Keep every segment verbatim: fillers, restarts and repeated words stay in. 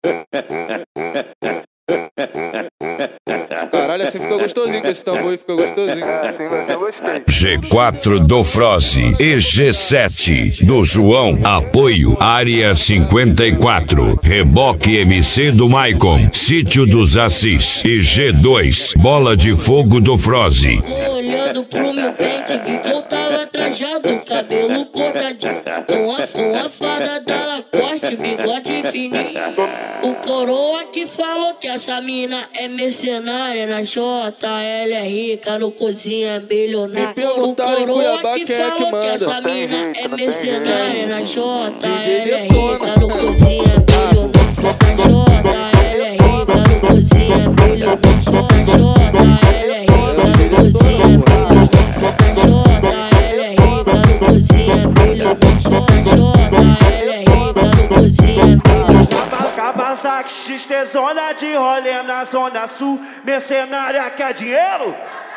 Caralho, assim fica gostosinho, com esse tambor aí fica gostosinho. Assim eu gostei. G quatro do Froze e G sete do João. Apoio Área cinquenta e quatro. Reboque M C do Maicon. Sítio dos Assis. E G dois. Bola de Fogo do Froze. Olhando pro meu pente, vi que eu tava trajado, cabelo cortadinho, com a, com a fada da Lacoste, bigode fininho. O coroa que falou que essa mina é mercenária, na J, ela é rica, no cozinha é bilionária. O coroa que falou que essa mina é mercenária, na J, ela é rica, no cozinha é bilionária. Na J, ela é rica, no cozinha é bilionária. Na J, ela é rica, no cozinha é bilionária. Kawasaki X T zona de rolê na zona sul, mercenária quer dinheiro?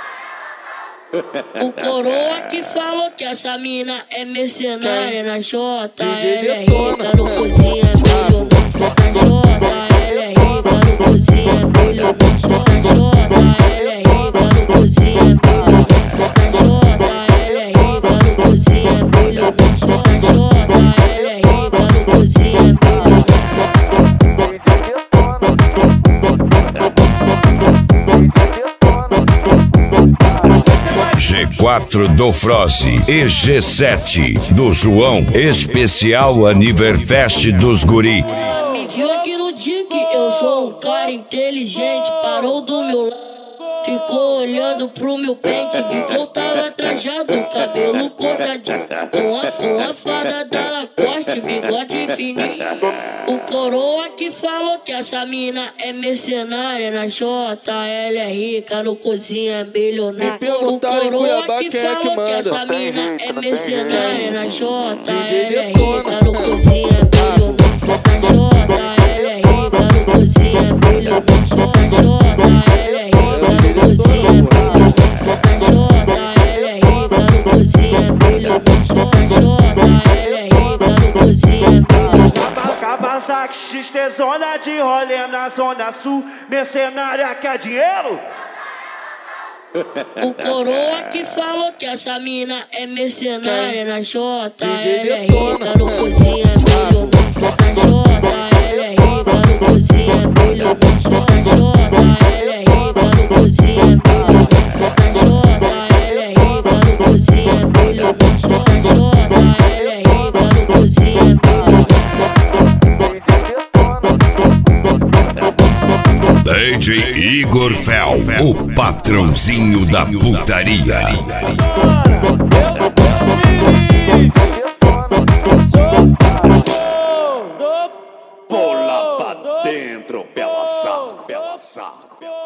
O coroa que falou que essa mina é mercenária, na J, ela é rica, no cozinha é bilionária. Na J, ela é rica, no cozinha é bilionária. Na J, ela é rica, no cozinha é bilionária. Na J, ela é rica, no cozinha é bilionária. Na J, ela é rica, no cozinha é bilionária. G quatro do Froze e G sete do João. Especial Aniverfest dos Guri. Me viu aqui no dia que eu sou um cara inteligente, parou do meu lado, ficou olhando pro meu pente, viu que eu tava trajado, cabelo cortadinho, com a, com a fada da Lacoste, bigode fininho. O coroa que falou que essa mina é mercenária, na J, ela é rica, no cozinha é bilionária. O coroa que falou que essa mina é mercenária, na J, ela é rica, no cozinha é bilionária. Na J, ela é rica, no cozinha é bilionária. Na J, ela é rica, no cozinha é bilionária. Na J, ela é rica, no cozinha é bilionária. Na J, ela é rica, no cozinha é bilionária. Kawasaki X T zona de rolê na zona sul, mercenária quer dinheiro? O coroa que falou que essa mina é mercenária, na J, ela é rica, no cozinha é bilionária. Na J, ela é rica, no cozinha é bilionária. Na J, ela é rica, no cozinha é bilionária. Na J, ela é rica, no cozinha é bilionária. Na J, ela é rica, no cozinha é bilionária. D J Igor Fel, o patrãozinho da putaria. Bola pra dentro, bela saco, bela saco.